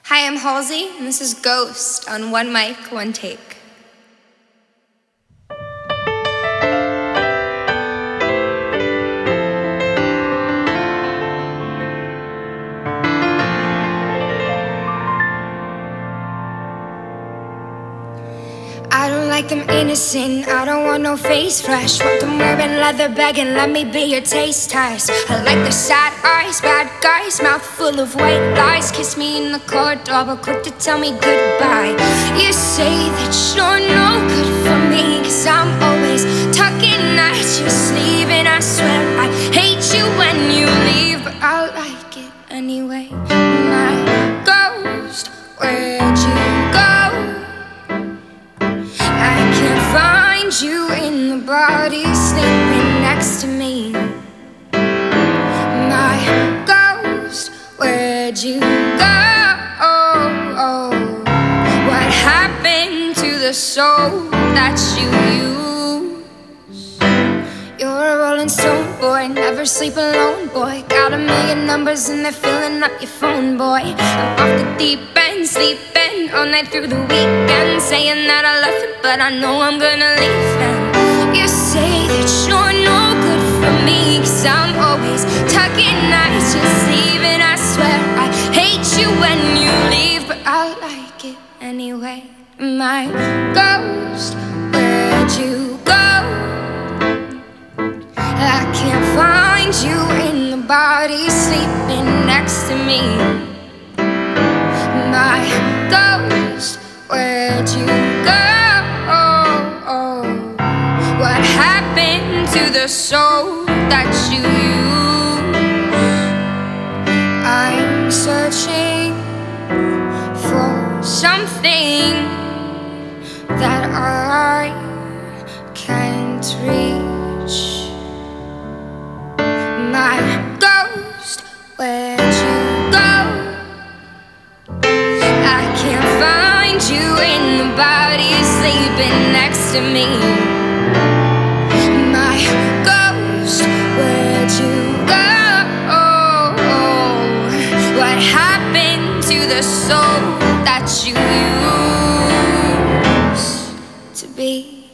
Hi, I'm Halsey, and this is Ghost on One Mic, One Take. I don't like them innocent, I don't want no face fresh. Want them wearing leather begging, let me be your taste test. I like the sad eyes, bad guys, mouth full of white lies. Kiss me in the corridor, but quick to tell me goodbye. You say that you're no good for me, cause I'm always tugging at your sleeve. And I swear I hate you when you leave, but I like it anyway. My ghost, where'd you go? Find you in the body sleeping next to me. My ghost, where'd you go? What happened to the soul that you use? You're a rolling stone boy, never sleep alone boy. Got a million numbers and they're filling up your phone boy. I'm off the deep end, sleeping all night through the weekend, saying that I love you, but I know I'm gonna leave them. You say that you're no good for me, cause I'm always tugging at your sleeve. And I swear I hate you when you leave, but I like it anyway. My ghost, where'd you go? I can't find you in the body sleeping next to me. My ghost, where'd you go? What happened to the soul that you use? I'm searching for something that I can't reach. My ghost, where'd you go? I can't find you in the body sleeping next to me. My ghost, where'd you go? What happened to the soul that you used to be?